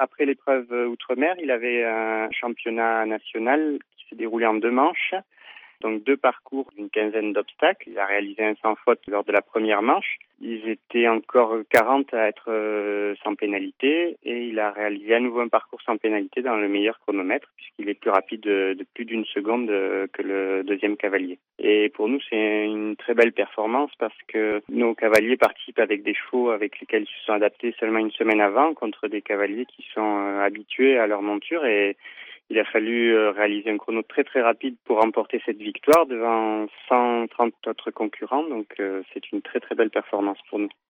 après l'épreuve outre-mer, il avait un championnat national qui s'est déroulé en 2 manches. Donc 2 parcours d'une quinzaine d'obstacles. Il a réalisé un sans faute lors de la première manche. Ils étaient encore 40 à être sans pénalité et il a réalisé à nouveau un parcours sans pénalité dans le meilleur chronomètre puisqu'il est plus rapide de plus d'une seconde que le deuxième cavalier. Et pour nous, c'est une très belle performance parce que nos cavaliers participent avec des chevaux avec lesquels ils se sont adaptés seulement une semaine avant contre des cavaliers qui sont habitués à leur monture et il a fallu réaliser un chrono très très rapide pour remporter cette victoire devant 130 autres concurrents. Donc c'est une très très belle performance pour nous.